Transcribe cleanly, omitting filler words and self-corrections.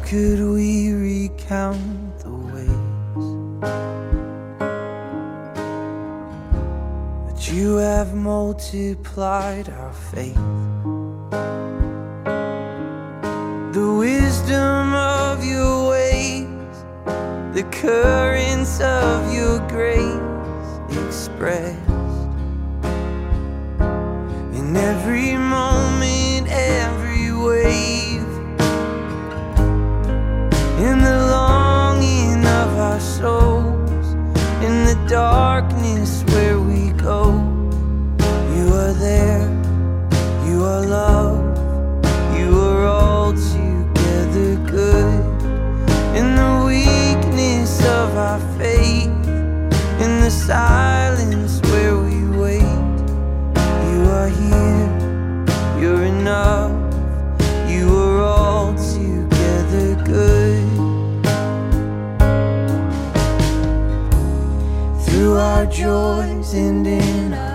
could we recount the ways that you have multiplied our faith? The wisdom of your ways, the currents of your grace expressed in every moment, every wave, in the longing of our souls, in the darkness where we go. You are there, you are love, you are all together good. In the weakness of our faith, in the silence where we wait, you are here, you're enough, you are all together good. Through our joys and in our